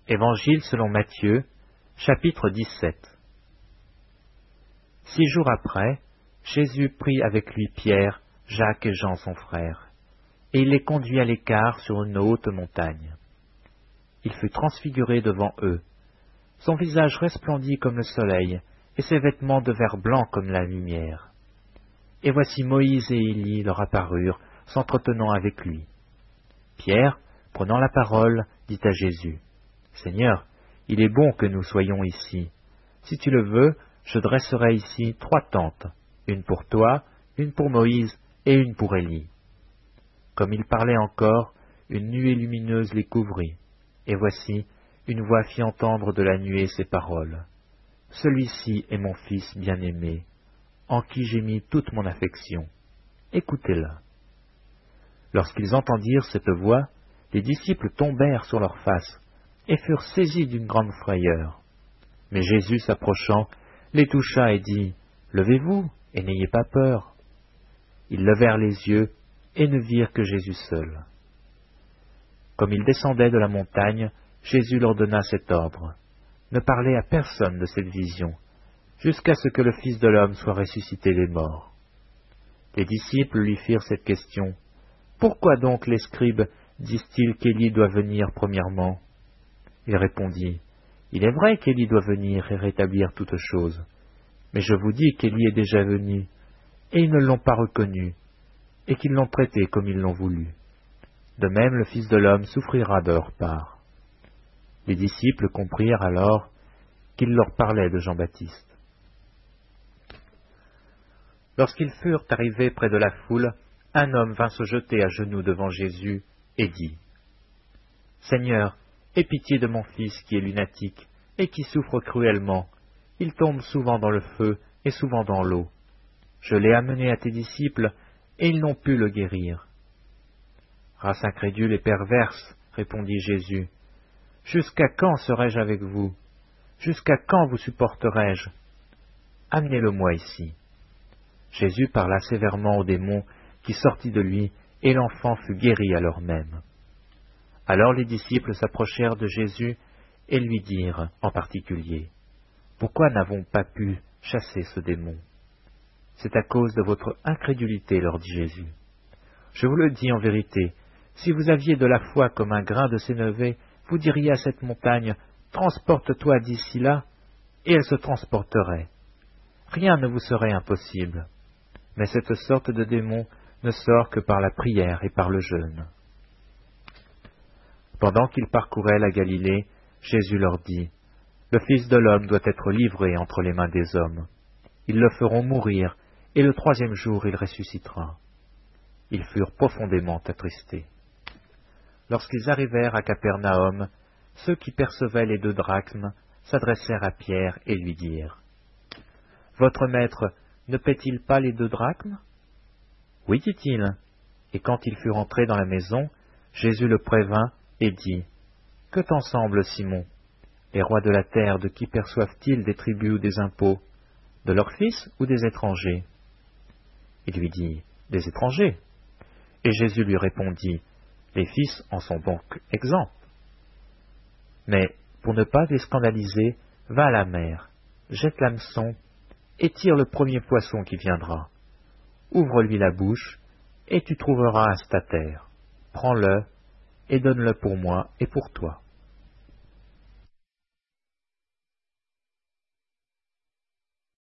Évangile selon Matthieu, chapitre 17. 6 jours après, Jésus prit avec lui Pierre, Jacques et Jean son frère, et il les conduit à l'écart sur une haute montagne. Il fut transfiguré devant eux. Son visage resplendit comme le soleil, et ses vêtements devinrent blancs comme la lumière. Et voici Moïse et Élie leur apparurent, s'entretenant avec lui. Pierre, prenant la parole, dit à Jésus, « Seigneur, il est bon que nous soyons ici. Si tu le veux, je dresserai ici 3 tentes, une pour toi, une pour Moïse et une pour Élie. » Comme il parlait encore, une nuée lumineuse les couvrit, et voici, une voix fit entendre de la nuée ces paroles. « Celui-ci est mon Fils bien-aimé, en qui j'ai mis toute mon affection. Écoutez-le. » Lorsqu'ils entendirent cette voix, les disciples tombèrent sur leurs faces et furent saisis d'une grande frayeur. Mais Jésus, s'approchant, les toucha et dit, « Levez-vous et n'ayez pas peur. » Ils levèrent les yeux et ne virent que Jésus seul. Comme ils descendaient de la montagne, Jésus leur donna cet ordre, « Ne parlez à personne de cette vision, jusqu'à ce que le Fils de l'homme soit ressuscité des morts. » Les disciples lui firent cette question, « Pourquoi donc les scribes disent-ils qu'Élie doit venir premièrement ?» Il répondit, « Il est vrai qu'Élie doit venir et rétablir toutes choses, mais je vous dis qu'Élie est déjà venu, et ils ne l'ont pas reconnu, et qu'ils l'ont traité comme ils l'ont voulu. De même, le Fils de l'homme souffrira de leur part. » Les disciples comprirent alors qu'il leur parlait de Jean-Baptiste. Lorsqu'ils furent arrivés près de la foule, un homme vint se jeter à genoux devant Jésus et dit, « Seigneur, aie pitié de mon fils qui est lunatique et qui souffre cruellement. Il tombe souvent dans le feu et souvent dans l'eau. Je l'ai amené à tes disciples et ils n'ont pu le guérir. » « Race incrédule et perverse, répondit Jésus, jusqu'à quand serai-je avec vous? Jusqu'à quand vous supporterai-je? Amenez-le-moi ici. Jésus parla sévèrement au démon qui sortit de lui, et l'enfant fut guéri à l'heure même. Alors les disciples s'approchèrent de Jésus et lui dirent en particulier, « Pourquoi n'avons pas pu chasser ce démon? » « C'est à cause de votre incrédulité, leur dit Jésus. Je vous le dis en vérité, si vous aviez de la foi comme un grain de sénévé, vous diriez à cette montagne, « Transporte-toi d'ici là », et elle se transporterait. Rien ne vous serait impossible. Mais cette sorte de démon ne sort que par la prière et par le jeûne. » Pendant qu'ils parcouraient la Galilée, Jésus leur dit, « Le Fils de l'homme doit être livré entre les mains des hommes. Ils le feront mourir, et le 3e jour il ressuscitera. » Ils furent profondément attristés. Lorsqu'ils arrivèrent à Capernaum, ceux qui percevaient les 2 drachmes s'adressèrent à Pierre et lui dirent, « Votre maître ne paie-t-il pas les 2 drachmes? » « Oui, dit-il. » Et quand il fut rentré dans la maison, Jésus le prévint et dit, « Que t'en semble, Simon? Les rois de la terre, de qui perçoivent-ils des tributs ou des impôts? De leurs fils ou des étrangers? » Il lui dit, « Des étrangers. » Et Jésus lui répondit, « Les fils en sont donc exempts. Mais, pour ne pas les scandaliser, va à la mer, jette l'hameçon, et tire le premier poisson qui viendra. Ouvre-lui la bouche, et tu trouveras un statère. Prends-le, et donne-le pour moi et pour toi. »